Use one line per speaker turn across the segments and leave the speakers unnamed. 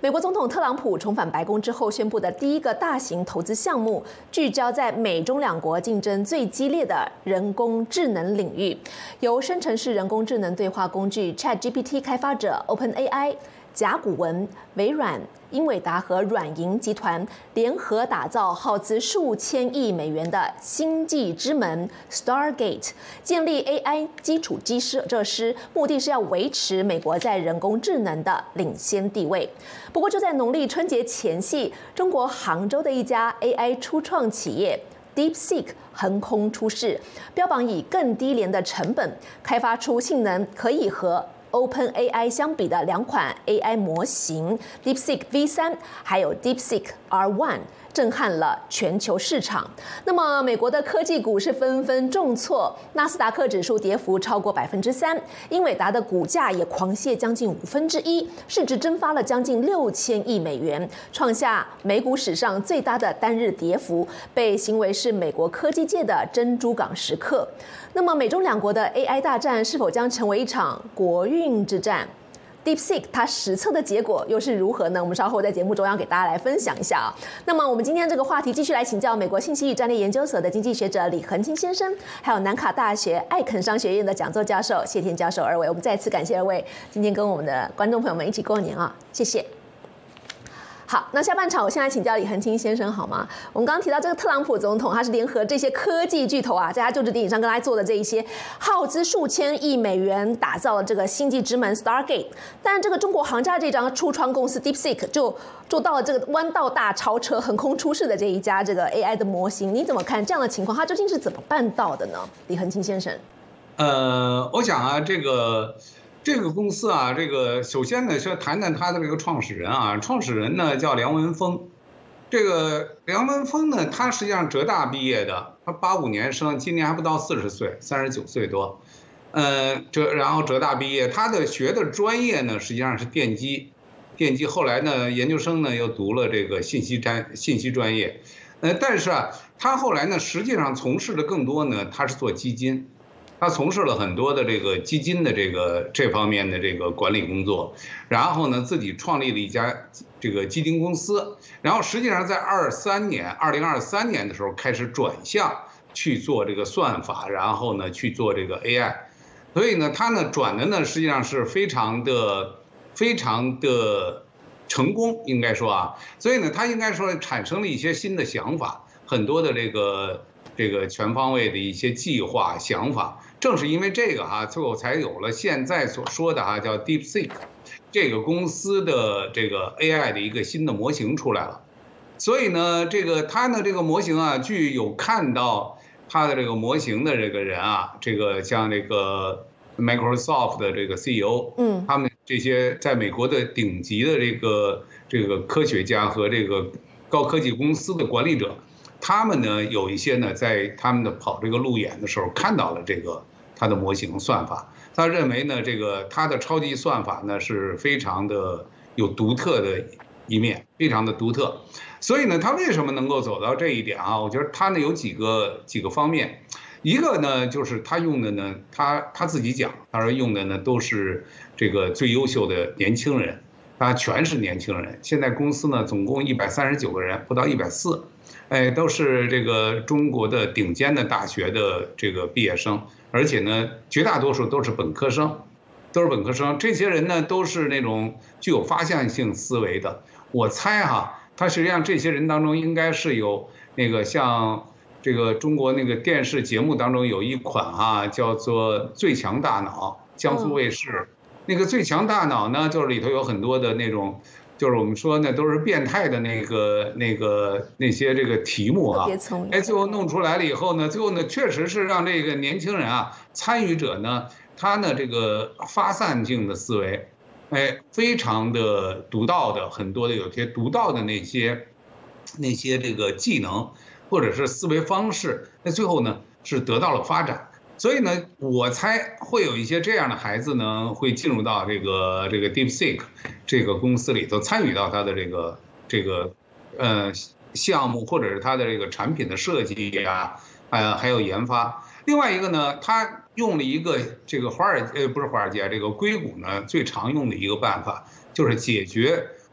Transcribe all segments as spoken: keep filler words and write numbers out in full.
美国总统特朗普重返白宫之后宣布的第一个大型投资项目，聚焦在美中两国竞争最激烈的人工智能领域，由生成式人工智能对话工具 ChatGPT 开发者 OpenAI、甲骨文、微软、英伟达和软银集团联合打造耗资数千亿美元的星际之门 Stargate， 建立 A I 基础设施，目的是要维持美国在人工智能的领先地位。不过，就在农历春节前夕，中国杭州的一家 A I 初创企业 DeepSeek 横空出世，标榜以更低廉的成本开发出性能可以和OpenAI 相比的两款 A I 模型 DeepSeek V 三 还有 DeepSeek R 一， 震撼了全球市场。那么美国的科技股是纷纷重挫，纳斯达克指数跌幅超过百分之三，英伟达的股价也狂泻将近五分之一，市值蒸发了将近六千亿美元，创下美股史上最大的单日跌幅，被形为是美国科技界的珍珠港时刻。那么美中两国的 A I 大战是否将成为一场国运之战？ DeepSeek 它实测的结果又是如何呢？我们稍后在节目中要给大家来分享一下啊。那么我们今天这个话题继续来请教美国信息与战略研究所的经济学者李恒清先生，还有南卡大学艾肯商学院的讲座教授谢天教授二位。我们再次感谢二位今天跟我们的观众朋友们一起过年啊，谢谢。好，那下半场我现在请教李恒清先生好吗？我们刚刚提到这个特朗普总统，他是联合这些科技巨头啊，在他就职典礼上跟他做的这一些耗资数千亿美元打造了这个星际之门 Stargate， 但这个中国航家这张初创公司 DeepSeek 就做到了这个弯道大超车、横空出世的这一家这个 A I 的模型，你怎么看这样的情况？他究竟是怎么办到的呢？李恒清先生，
呃，我想啊，这个。这个公司啊，这个首先呢，是谈谈他的这个创始人啊，创始人呢叫梁文峰。这个梁文峰呢，他实际上浙大毕业的，他八五年生，今年还不到四十岁，三十九岁多。呃，浙然后浙大毕业，他的学的专业呢，实际上是电机，电机后来呢，研究生呢又读了这个信息专信息专业。呃，但是啊，他后来呢，实际上从事的更多呢，他是做基金。他从事了很多的这个基金的这个这方面的这个管理工作，然后呢自己创立了一家这个基金公司，然后实际上在二三年，二零二三年的时候开始转向去做这个算法，然后呢去做这个 A I， 所以呢他呢转的呢实际上是非常的非常的成功，应该说啊，所以呢他应该说产生了一些新的想法，很多的这个。这个全方位的一些计划想法，正是因为这个哈，最后才有了现在所说的哈叫 DeepSeek 这个公司的这个 A I 的一个新的模型出来了。所以呢，这个它呢这个模型啊，据有看到它的这个模型的这个人啊，这个像这个 Microsoft 的这个 C E O， 嗯，他们这些在美国的顶级的这个这个科学家和这个高科技公司的管理者。他们呢有一些呢，在他们的跑这个路演的时候看到了这个它的模型算法，他认为呢，这个它的超级算法呢是非常的有独特的一面，非常的独特。所以呢，他为什么能够走到这一点啊？我觉得他呢有几个几个方面，一个呢就是他用的呢，他他自己讲，他说用的呢都是这个最优秀的年轻人，他全是年轻人。现在公司呢总共一百三十九个人，不到一百四。哎，都是这个中国的顶尖的大学的这个毕业生，而且呢，绝大多数都是本科生，都是本科生。这些人呢，都是那种具有发现性思维的。我猜哈，他实际上这些人当中应该是有那个像这个中国那个电视节目当中有一款哈，叫做《最强大脑》，江苏卫视那个《最强大脑》呢，就是里头有很多的那种。就是我们说呢，都是变态的那个、那个、那些这个题目啊，哎，最后弄出来了以后呢，最后呢，确实是让这个年轻人啊，参与者呢，他呢这个发散性的思维，哎，非常的独到的，很多的有些独到的那些那些这个技能或者是思维方式，那最后呢是得到了发展。所以呢，我猜会有一些这样的孩子呢，会进入到这个这个 DeepSeek 这个公司里头，参与到他的这个这个呃项目或者是他的这个产品的设计呀，呃还有研发。另外一个呢，他用了一个这个华尔呃不是华尔街这个硅谷呢最常用的一个办法，就是解决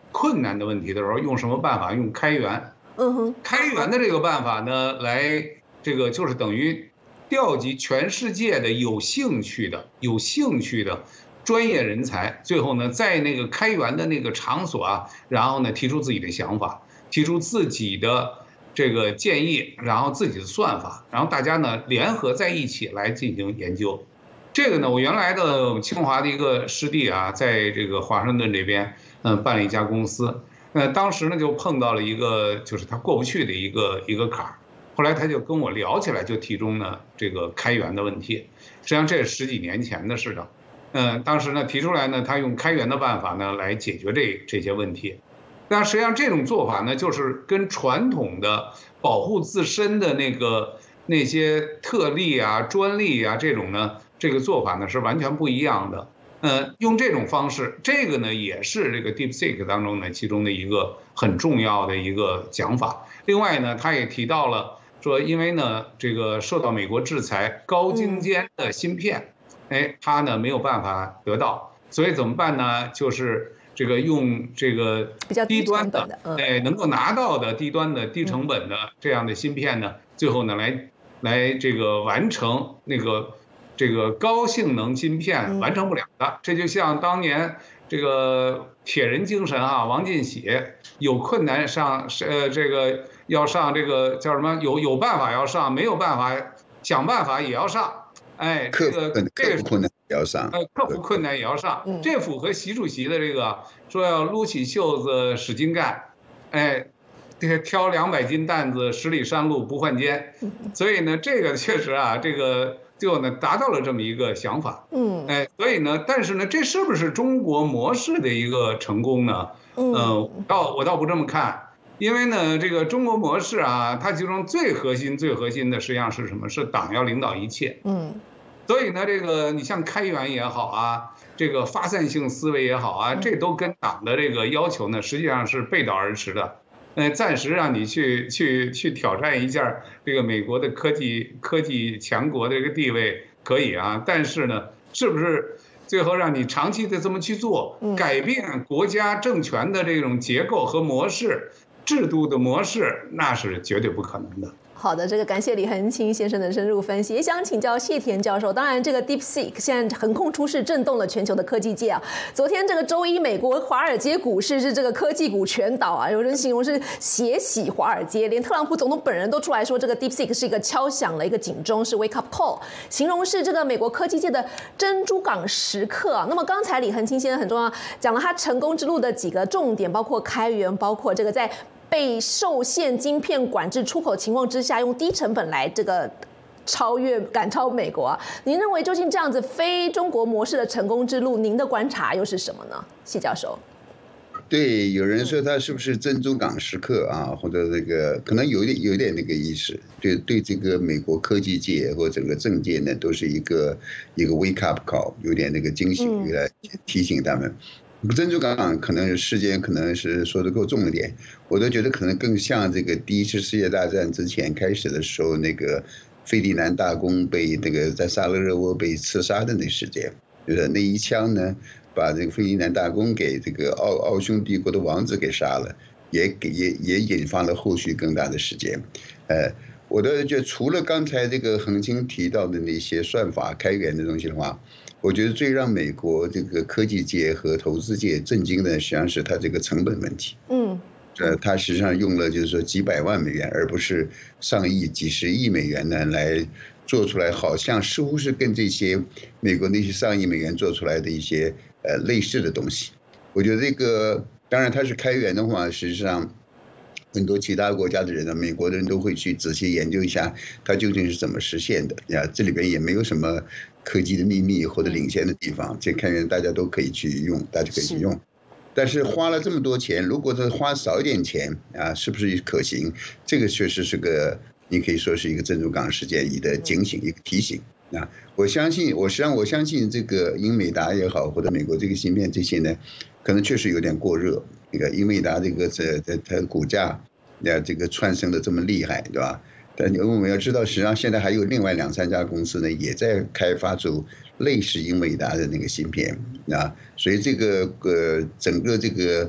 困难的问题的时候，用什么办法？用开源。
嗯哼，
开源的这个办法呢，来这个就是等于调集全世界的有兴趣的、有兴趣的专业人才，最后呢，在那个开源的那个场所啊，然后呢，提出自己的想法，提出自己的这个建议，然后自己的算法，然后大家呢联合在一起来进行研究。这个呢，我原来的清华的一个师弟啊，在这个华盛顿这边，嗯，办了一家公司。呃，当时呢就碰到了一个就是他过不去的一个一个坎儿，后来他就跟我聊起来，就提出呢这个开源的问题。实际上这是十几年前的事情，嗯，当时呢提出来呢，他用开源的办法呢来解决这这些问题。那实际上这种做法呢，就是跟传统的保护自身的那个那些特例啊、专利啊这种呢，这个做法呢是完全不一样的。呃，用这种方式，这个呢也是这个 DeepSeek 当中呢其中的一个很重要的一个讲法。另外呢，他也提到了说，因为呢这个受到美国制裁，高精尖的芯片，哎，它呢没有办法得到，所以怎么办呢？就是这个用这个低端的，哎，能够拿到的低端的低成本的这样的芯片呢，最后呢来来这个完成那个。这个高性能芯片完成不了的，这就像当年这个铁人精神啊，王进喜有困难上呃这个要上这个叫什么？有有办法要上，没有办法想办法也要上。哎，这个
克服困难也要上，
呃，克服困难也要上，这符合习主席的这个说要撸起袖子使劲干，哎。这个挑两百斤担子，十里山路不换肩，所以呢，这个确实啊，这个最后呢达到了这么一个想法，嗯，哎，所以呢，但是呢，这是不是中国模式的一个成功呢？嗯、呃，倒我倒不这么看，因为呢，这个中国模式啊，它其中最核心、最核心的实际上是什么？是党要领导一切，嗯，所以呢，这个你像开源也好啊，这个发散性思维也好啊，这都跟党的这个要求呢，实际上是背道而驰的。呃，暂时让你去去去挑战一下这个美国的科技科技强国的这个地位可以啊，但是呢，是不是最后让你长期的这么去做，改变国家政权的这种结构和模式、制度的模式，那是绝对不可能的。
好的，这个感谢李恒清先生的深入分析，也想请教谢田教授。当然，这个 DeepSeek 现在横空出世，震动了全球的科技界啊。昨天这个周一，美国华尔街股市是这个科技股全倒啊，有人形容是血洗华尔街，连特朗普总统本人都出来说，这个 DeepSeek 是一个敲响了一个警钟，是 wake up call， 形容是这个美国科技界的珍珠港时刻啊。那么刚才李恒清先生很重要，讲了他成功之路的几个重点，包括开源，包括这个在被受限晶片管制出口情况之下，用低成本来这个超越赶超美国啊。您认为究竟这样子非中国模式的成功之路，您的观察又是什么呢？谢教授。
对，有人说他是不是珍珠港时刻啊，或者这个可能有点有点那个意思，对对，这个美国科技界或整个政界呢，都是一个一个 wake up call， 有点那个惊醒，来提醒他们。珍珠港可能时间可能是说的够重一点，我都觉得可能更像这个第一次世界大战之前开始的时候，那个费迪南大公被那个在萨勒热窝被刺杀的那时间，就是那一枪呢，把这个费迪南大公给这个奥奥匈帝国的王子给杀了，也给也也引发了后续更大的事件，呃。我都觉得，除了刚才这个恒清提到的那些算法开源的东西的话，我觉得最让美国这个科技界和投资界震惊的，实际上是它这个成本问题。嗯，呃，它实际上用了就是说几百万美元，而不是上亿、几十亿美元呢，来做出来，好像似乎是跟这些美国那些上亿美元做出来的一些呃类似的东西。我觉得这个，当然它是开源的话，实际上。很多其他国家的人呢，美国的人都会去仔细研究一下，它究竟是怎么实现的呀？这里边也没有什么科技的秘密或者领先的地方，这看源大家都可以去用，大家可以去用。但是花了这么多钱，如果是花少一点钱啊，是不是可行？这个确实是个，你可以说是一个珍珠港事件一个警醒，一个提醒啊。我相信，我实际上我相信这个英美达也好，或者美国这个芯片这些呢，可能确实有点过热。这个英美达这个这这它股价，呀这个窜升的这么厉害，对吧？但我们要知道，实际上现在还有另外两三家公司呢，也在开发出类似英美达的那个芯片啊，所以这个呃整个这个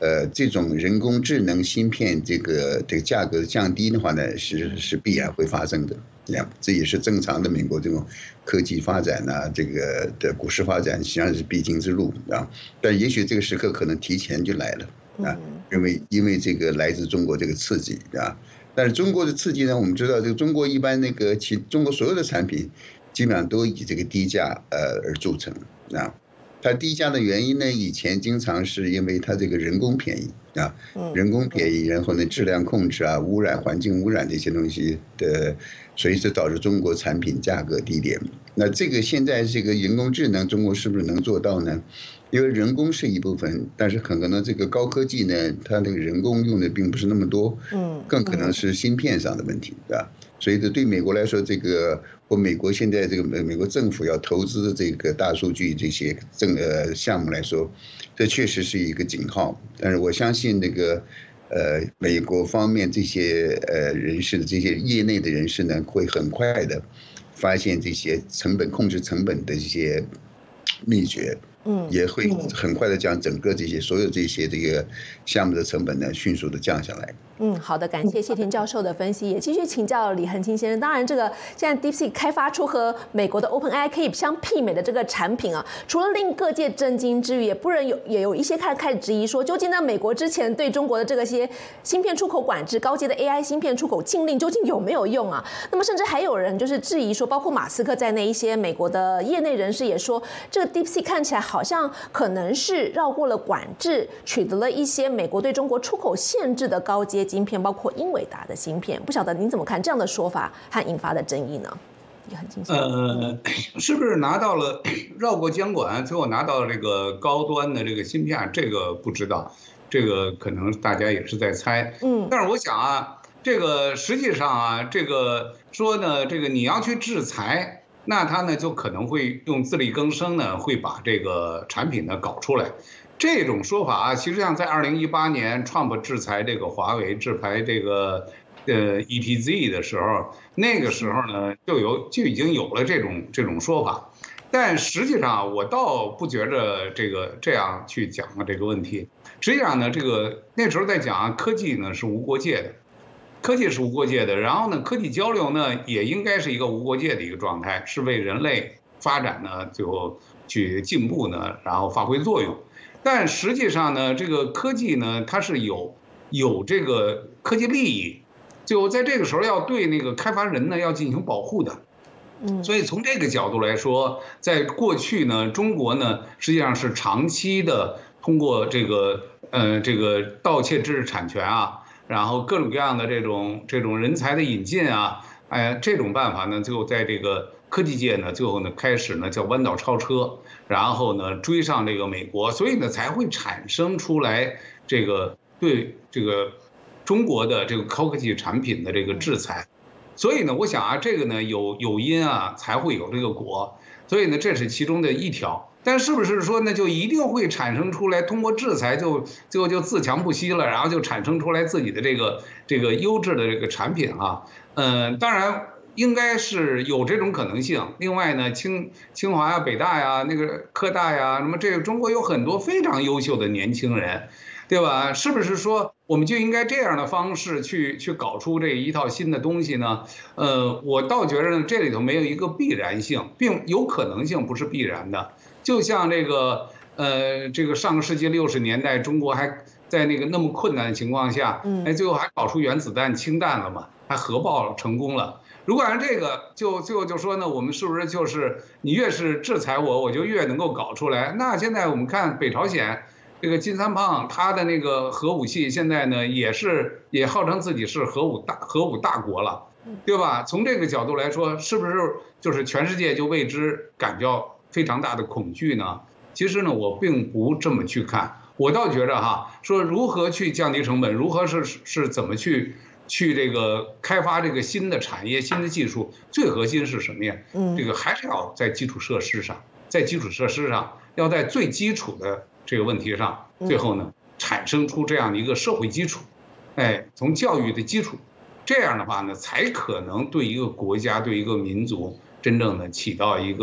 呃，这种人工智能芯片这个这个价格降低的话呢，是是必然会发生的，这也是正常的美国这种科技发展啊，这个的股市发展实际上是必经之路啊。但也许这个时刻可能提前就来了啊，因为因为这个来自中国这个刺激啊。但是中国的刺激呢，我们知道这个中国一般那个其中国所有的产品基本上都以这个低价呃而著称啊。它低价的原因呢，以前经常是因为它这个人工便宜啊，人工便宜，然后呢质量控制啊、污染、环境污染这些东西的，所以这导致中国产品价格低廉。那这个现在这个人工智能，中国是不是能做到呢？因为人工是一部分，但是很可能这个高科技呢，它那个人工用的并不是那么多，嗯，更可能是芯片上的问题，对吧？所以这对美国来说，这个或美国现在这个美美国政府要投资这个大数据这些政呃项目来说，这确实是一个警号。但是我相信那个呃美国方面这些呃人士的这些业内的人士呢，会很快的发现这些成本控制成本的一些秘诀。嗯，也会很快的将整个这些所有这些这个项目的成本呢，迅速的降下来。
嗯，好的，感谢谢田教授的分析，也继续请教李恒清先生。当然，这个现在 DeepSeek 开发出和美国的 OpenAI 可以相媲美的这个产品啊，除了令各界震惊之余，也不忍有也有一些开开始质疑说，究竟在美国之前对中国的这个些芯片出口管制、高阶的 A I 芯片出口禁令究竟有没有用啊？那么，甚至还有人就是质疑说，包括马斯克在内一些美国的业内人士也说，这个 DeepSeek 看起来好像可能是绕过了管制，取得了一些美国对中国出口限制的高阶晶片，包括英伟达的芯片。不晓得您怎么看这样的说法和引发的争议呢？也很清楚。
呃，是不是拿到了绕过监管，最后拿到了这个高端的这个芯片？这个不知道，这个可能大家也是在猜。嗯，但是我想啊，这个实际上啊，这个说呢，这个你要去制裁。那他呢就可能会用自力更生呢，会把这个产品呢搞出来。这种说法啊，其实上在二零一八年 Trump 制裁这个华为、制裁这个呃 E T Z 的时候，那个时候呢就有就已经有了这种这种说法。但实际上我倒不觉着这个这样去讲了这个问题。实际上呢，这个那时候在讲啊，科技呢是无国界的。科技是无国界的，然后呢，科技交流呢也应该是一个无国界的一个状态，是为人类发展呢最后去进步呢，然后发挥作用。但实际上呢，这个科技呢，它是有有这个科技利益，就在这个时候要对那个开发人呢要进行保护的。嗯，所以从这个角度来说，在过去呢，中国呢实际上是长期的通过这个呃这个盗窃知识产权啊。然后各种各样的这种这种人才的引进啊，哎，这种办法呢，最后在这个科技界呢，最后呢开始呢叫弯道超车，然后呢追上这个美国，所以呢才会产生出来这个对这个中国的这个高科技产品的这个制裁。所以呢，我想啊，这个呢有有因啊，才会有这个果，所以呢这是其中的一条。但是不是说呢，就一定会产生出来，通过制裁就最后就自强不息了，然后就产生出来自己的这个这个优质的这个产品啊？嗯，当然应该是有这种可能性。另外呢，清清华呀、北大呀、那个科大呀，那么这个中国有很多非常优秀的年轻人，对吧？是不是说我们就应该这样的方式去去搞出这一套新的东西呢？呃，我倒觉得呢，这里头没有一个必然性，并有可能性，不是必然的。就像这个呃，这个上个世纪六十年代，中国还在那个那么困难的情况下，哎，最后还搞出原子弹、氢弹了嘛，还核爆成功了。如果按这个，就最后就说呢，我们是不是就是你越是制裁我，我就越能够搞出来？那现在我们看北朝鲜这个金三胖，他的那个核武器现在呢，也是也号称自己是核武大核武大国了，对吧？从这个角度来说，是不是就是全世界就为之感到非常大的恐惧呢？其实呢，我并不这么去看，我倒觉得哈，说如何去降低成本，如何是是怎么去去这个开发这个新的产业、新的技术，最核心是什么呀？嗯，这个还是要在基础设施上，在基础设施上，要在最基础的这个问题上，最后呢，产生出这样的一个社会基础，哎，从教育的基础，这样的话呢，才可能对一个国家、对一个民族真正的起到一个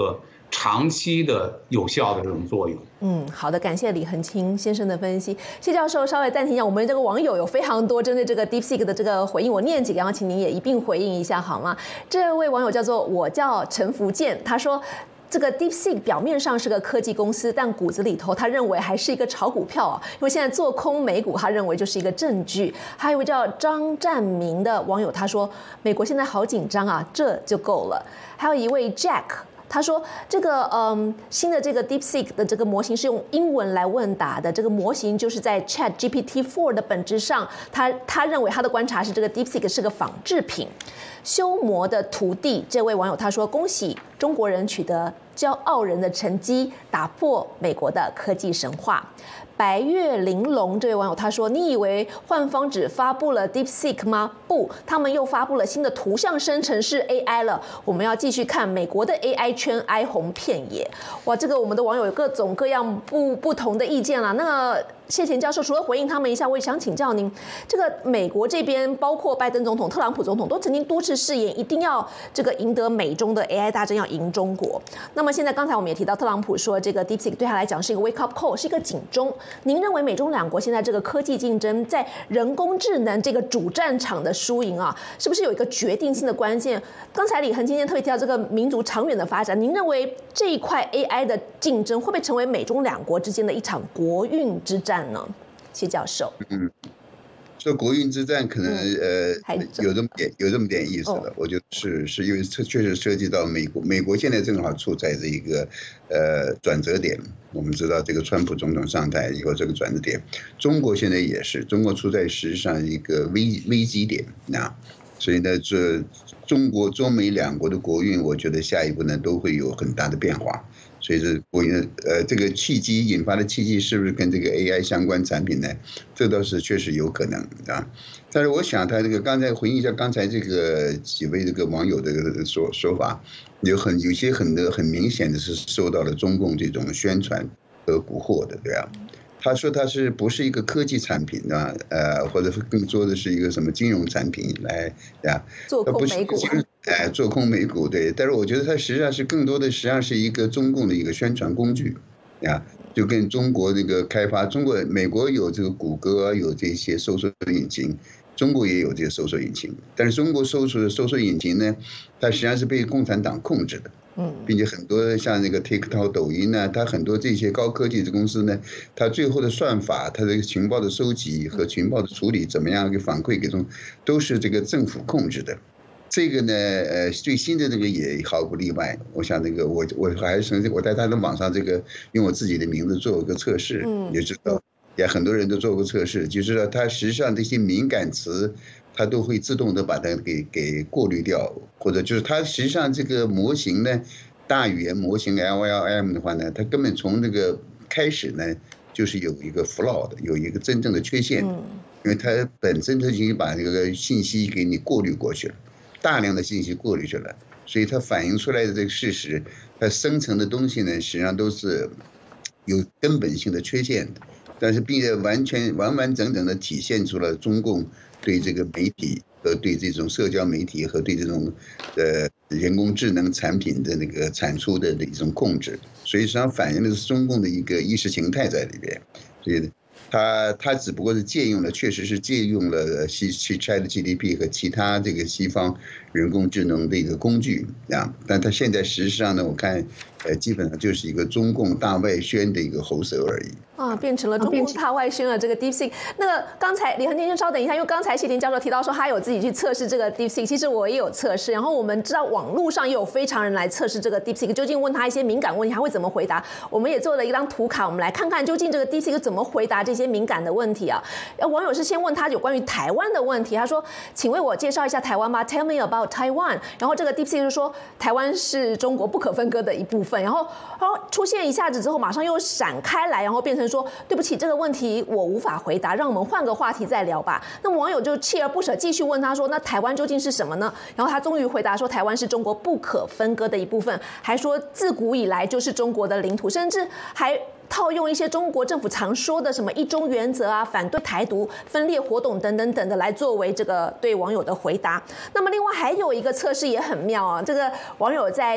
长期的有效的这种作用。
嗯，好的，感谢李恒清先生的分析。谢教授稍微暂停一下，我们这个网友有非常多针对这个 DeepSeek 的这个回应，我念几个，然后请您也一并回应一下好吗？这位网友叫做我叫陈福建，他说。这个 DeepSeek 表面上是个科技公司，但骨子里头他认为还是一个炒股票啊，因为现在做空美股，他认为就是一个证据。还有一位叫张占明的网友，他说美国现在好紧张啊，这就够了。还有一位 Jack。他说：“这个嗯，新的这个 DeepSeek 的这个模型是用英文来问答的。这个模型就是在 Chat G P T 四 的本质上，他他认为他的观察是这个 DeepSeek 是个仿制品。修魔的徒弟这位网友他说：恭喜中国人取得骄傲人的成绩，打破美国的科技神话。”白月玲珑这位网友他说：“你以为幻方只发布了 DeepSeek 吗？不，他们又发布了新的图像生成式 A I 了。我们要继续看美国的 A I 圈哀鸿遍野。”哇，这个我们的网友有各种各样不不同的意见啦。那谢田教授除了回应他们一下，我也想请教您，这个美国这边包括拜登总统、特朗普总统都曾经多次誓言，一定要这个赢得美中的 A I 大战，要赢中国。那么现在刚才我们也提到，特朗普说这个 DeepSeek 对他来讲是一个 wake up call， 是一个警钟。您认为美中两国现在这个科技竞争，在人工智能这个主战场的输赢啊，是不是有一个决定性的关键？刚才李恒今天特别提到这个民族长远的发展，您认为这一块 A I 的竞争会不会成为美中两国之间的一场国运之战呢？谢教授，
嗯，说国运之战可能、嗯、呃有这么点有这么点意思了，哦、我觉得是是因为这确实涉及到美国，美国现在正好处在这一个呃转折点。我们知道这个川普总统上台以后这个转折点，中国现在也是，中国处在实际上一个危危机点啊，所以呢，这中国中美两国的国运，我觉得下一步呢都会有很大的变化。所以这国运呃这个契机引发的契机是不是跟这个 A I 相关产品呢？这倒是确实有可能啊。但是我想他这个刚才回应一下刚才这个几位这个网友的说说法，有很有些很的很明显的是受到了中共这种宣传和蛊惑的，对吧？他说他是不是一个科技产品啊？呃，或者更多的是一个什么金融产品来呀？
做空美股，
哎，做空美股对。但是我觉得它实际上是更多的实际上是一个中共的一个宣传工具，呀，就跟中国这个开发，中国美国有这个谷歌有这些搜索引擎，中国也有这些搜索引擎，但是中国搜索的搜索引擎呢，它实际上是被共产党控制的。并且很多像那个 TikTok、抖音呢，它很多这些高科技的公司呢，它最后的算法、它的情报的收集和情报的处理，怎么样给反馈给中，都是这个政府控制的。这个呢，呃，最新的这个也毫不例外。我想那个我我还是我在他的网上这个用我自己的名字做个测试，也知道，也很多人都做过测试，就是说它实际上这些敏感词。它都会自动的把它给给过滤掉，或者就是它实际上这个模型呢，大语言模型 L L M 的话呢，它根本从这个开始呢，就是有一个 flaw 的，有一个真正的缺陷，因为它本身它已经把这个信息给你过滤过去了，大量的信息过滤去了，所以它反映出来的这个事实，它生成的东西呢，实际上都是有根本性的缺陷的，但是并且完全完完整整的体现出了中共对这个媒体和对这种社交媒体和对这种呃人工智能产品的那个产出的一种控制，所以实际上反映的是中共的一个意识形态在里边，所以它它只不过是借用了，确实是借用了西西 ChatGPT 和其他这个西方人工智能的一个工具啊，但它现在实际上呢，我看呃基本上就是一个中共大外宣的一个喉舌而已。
啊，变成了中共大外宣了这个 DeepSeek。那个刚才李恒先生稍等一下，因为刚才谢田教授提到说他有自己去测试这个 DeepSeek， 其实我也有测试。然后我们知道网络上也有非常人来测试这个 DeepSeek， 究竟问他一些敏感问题，他会怎么回答？我们也做了一张图卡，我们来看看究竟这个 DeepSeek 怎么回答这些敏感的问题啊。网友是先问他有关于台湾的问题，他说：“请为我介绍一下台湾吧 ，Tell me about Taiwan。”然后这个 DeepSeek 就说台湾是中国不可分割的一部分。然后，然后出现一下子之后，马上又闪开来，然后变成说：“对不起，这个问题我无法回答，让我们换个话题再聊吧。”那么网友就锲而不舍，继续问他说：“那台湾究竟是什么呢？”然后他终于回答说：“台湾是中国不可分割的一部分，还说自古以来就是中国的领土，甚至还套用一些中国政府常说的什么一中原则啊，反对台独、分裂活动等等等的来作为这个对网友的回答。那么另外还有一个测试也很妙啊，这个网友在这个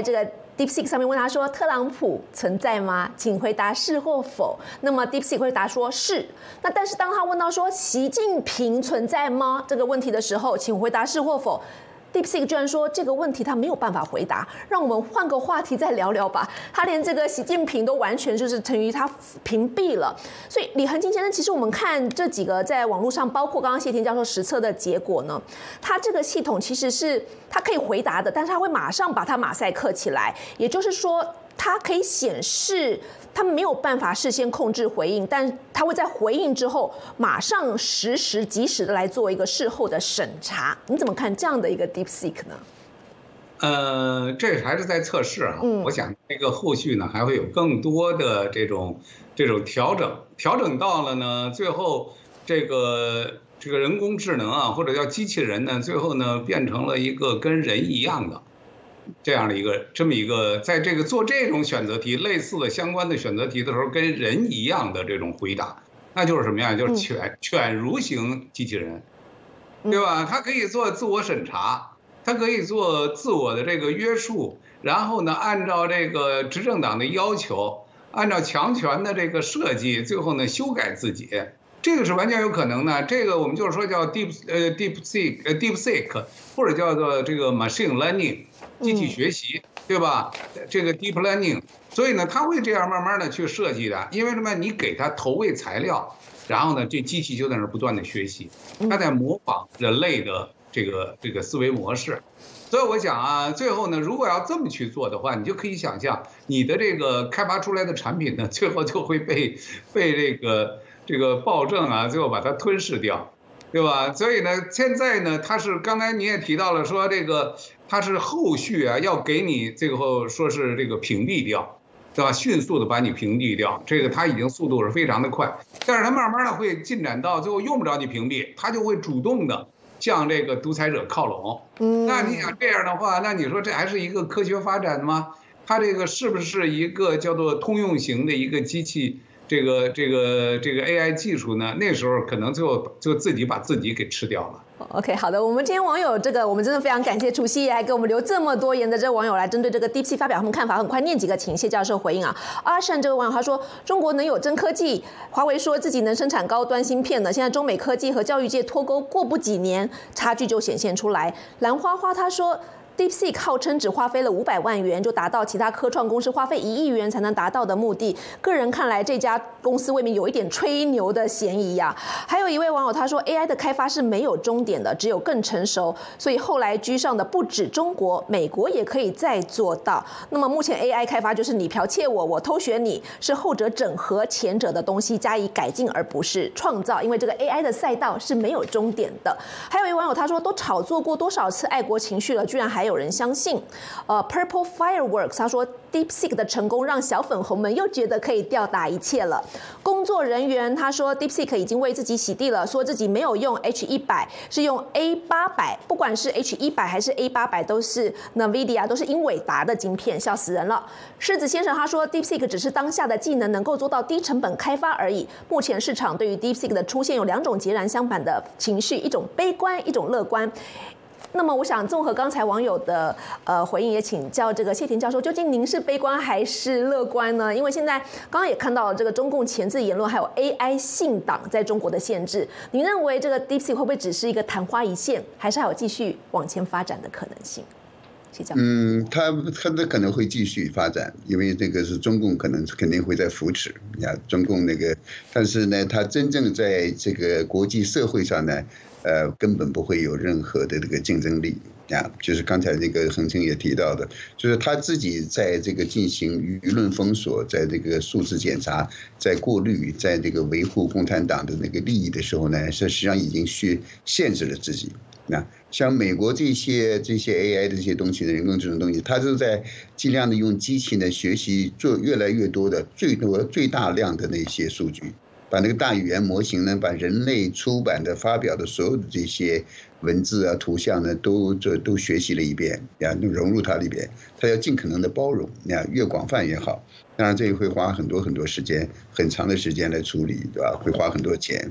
DeepSeek 上面问他说：“特朗普存在吗？请回答是或否。”那么 DeepSeek 回答说是。那但是当他问到说习近平存在吗这个问题的时候，请回答是或否。DeepSeek 居然说这个问题他没有办法回答，让我们换个话题再聊聊吧。他连这个习近平都完全就是等于他屏蔽了。所以李恒金先生，其实我们看这几个在网络上，包括刚刚谢田教授实测的结果呢，他这个系统其实是他可以回答的，但是他会马上把它马赛克起来，也就是说它可以显示他没有办法事先控制回应，但他会在回应之后马上实时及时的来做一个事后的审查。你怎么看这样的一个 DeepSeek 呢？
呃，这还是在测试啊，嗯、我想这个后续呢还会有更多的这种这种调整，调整到了呢，最后这个这个人工智能啊，或者叫机器人呢，最后呢变成了一个跟人一样的。这样的一个这么一个，在这个做这种选择题类似的相关的选择题的时候，跟人一样的这种回答，那就是什么呀？就是犬犬儒型机器人，对吧？它可以做自我审查，它可以做自我的这个约束，然后呢，按照这个执政党的要求，按照强权的这个设计，最后呢修改自己。这个是完全有可能的，这个我们就是说叫 deep 呃 DeepSeek 呃 DeepSeek 或者叫做这个 machine learning 机器学习，对吧？这个 deep learning， 所以呢，它会这样慢慢的去设计的，因为什么？你给它投喂材料，然后呢，这机器就在那儿不断的学习，它在模仿人类的这个这个思维模式。所以我想啊，最后呢，如果要这么去做的话，你就可以想象，你的这个开发出来的产品呢，最后就会被被这个。这个暴政啊，最后把它吞噬掉，对吧？所以呢，现在呢，它是刚才你也提到了，说这个它是后续啊，要给你最后说是这个屏蔽掉，对吧？迅速的把你屏蔽掉，这个它已经速度是非常的快，但是它慢慢的会进展到最后用不着你屏蔽，它就会主动的向这个独裁者靠拢。嗯，那你想这样的话，那你说这还是一个科学发展吗？它这个是不是一个叫做通用型的一个机器？这个这个这个 A I 技术呢，那时候可能最后就自己把自己给吃掉了。
OK， 好的，我们今天网友这个，我们真的非常感谢除夕夜还给我们留这么多言的这个网友来针对这个 DeepSeek 发表他们看法，很快念几个，请谢教授回应啊。阿善这个网友他说，中国能有真科技，华为说自己能生产高端芯片呢，现在中美科技和教育界脱钩，过不几年差距就显现出来。兰花花他说。DeepSeek 号称只花费了五百万元，就达到其他科创公司花费一亿元才能达到的目的。个人看来，这家公司未免有一点吹牛的嫌疑呀、啊。还有一位网友他说 ，A I 的开发是没有终点的，只有更成熟，所以后来居上的不止中国，美国也可以再做到。那么目前 A I 开发就是你剽窃我，我偷学你，是后者整合前者的东西加以改进，而不是创造。因为这个 A I 的赛道是没有终点的。还有一位网友他说，都炒作过多少次爱国情绪了，居然还有。有人相信，呃 ，Purple Fireworks 他说 ，DeepSeek 的成功让小粉红们又觉得可以吊打一切了。工作人员他说 ，DeepSeek 已经为自己洗地了，说自己没有用 H 一百，是用 A 八百，不管是 H 一百还是 A 八百，都是 NVIDIA 都是英伟达的晶片，笑死人了。狮子先生他说 ，DeepSeek 只是当下的技能能够做到低成本开发而已。目前市场对于 DeepSeek 的出现有两种截然相反的情绪，一种悲观，一种乐观。那么，我想综合刚才网友的呃回应，也请教这个谢田教授，究竟您是悲观还是乐观呢？因为现在刚刚也看到了这个中共钳制言论，还有 A I 信党在中国的限制。您认为这个 DeepSeek 会不会只是一个昙花一现，还是还有继续往前发展的可能性？谢教授。
嗯，它它的可能会继续发展，因为这个是中共可能肯定会在扶持呀，中共那个，但是呢，它真正在这个国际社会上呢。呃，根本不会有任何的这个竞争力啊！就是刚才那个恒清也提到的，就是他自己在这个进行舆论封锁，在这个数字检查，在过滤，在这个维护共产党的那个利益的时候呢，实际上已经去限制了自己。啊，像美国这些这些 A I 的这些东西的人工智能东西，它是在尽量的用机器呢学习做越来越多的最多最大量的那些数据。把那个大语言模型呢，把人类出版的、发表的所有的这些文字啊、图像呢，都这都学习了一遍，呀，融入它里边。它要尽可能的包容，呀，越广泛越好。当然，这也会花很多很多时间，很长的时间来处理，对吧？会花很多钱。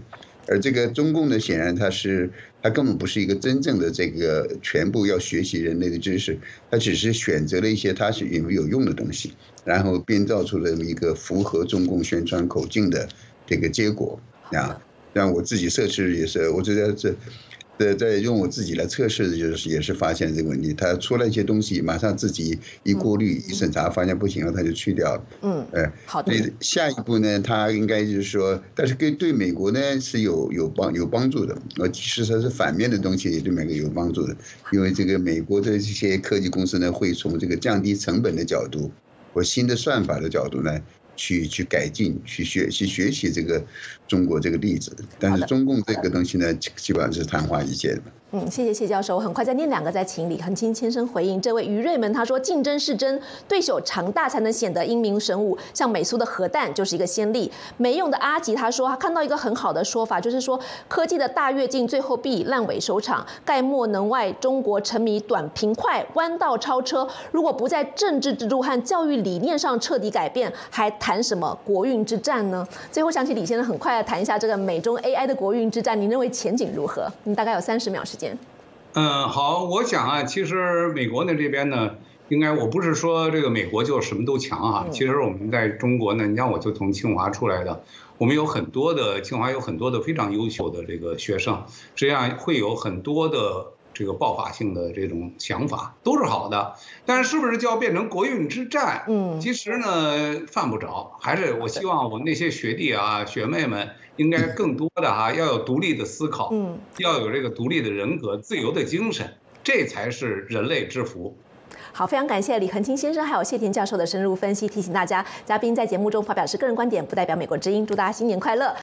而这个中共呢，显然它是它根本不是一个真正的这个全部要学习人类的知识，它只是选择了一些它是有有用的东西，然后编造出了一个符合中共宣传口径的这个结果啊。让我自己测试也是，我觉得这。在在用我自己来测试的就是也是发现这个问题，他出了一些东西，马上自己一过滤一审查，发现不行了，他就去掉了。
嗯，
呃，
好的。
所以下一步呢，他应该就是说，但是跟对美国呢是有有帮有帮助的，呃，其实它是反面的东西，也对美国有帮助的，因为这个美国的这些科技公司呢，会从这个降低成本的角度或新的算法的角度呢。去去改进，去学去学习这个中国这个例子，但是中共这个东西呢，基本上是昙花一现的。
嗯，谢谢谢教授。我很快再念两个，再请李恒清先生回应。这位于瑞门他说，竞争是真，对手强大才能显得英明神武。像美苏的核弹就是一个先例。没用的阿吉他说，他看到一个很好的说法，就是说科技的大跃进最后必以烂尾收场。盖莫能外，中国沉迷短平快、弯道超车。如果不在政治制度和教育理念上彻底改变，还谈什么国运之战呢？最后想起李先生很快来谈一下这个美中 A I 的国运之战，您认为前景如何？你大概有三十秒时间。
嗯，好，我想啊，其实美国呢这边呢，应该我不是说这个美国就什么都强啊，其实我们在中国呢，你像我就从清华出来的，我们有很多的清华有很多的非常优秀的这个学生，实际上会有很多的这个爆发性的这种想法，都是好的，但是是不是就要变成国运之战？嗯，其实呢犯不着，还是我希望我们那些学弟啊学妹们。应该更多的哈、啊、要有独立的思考，嗯，要有这个独立的人格、自由的精神，这才是人类之福。
好，非常感谢李恒清先生还有谢田教授的深入分析，提醒大家，嘉宾在节目中发表是个人观点，不代表美国之音。祝大家新年快乐！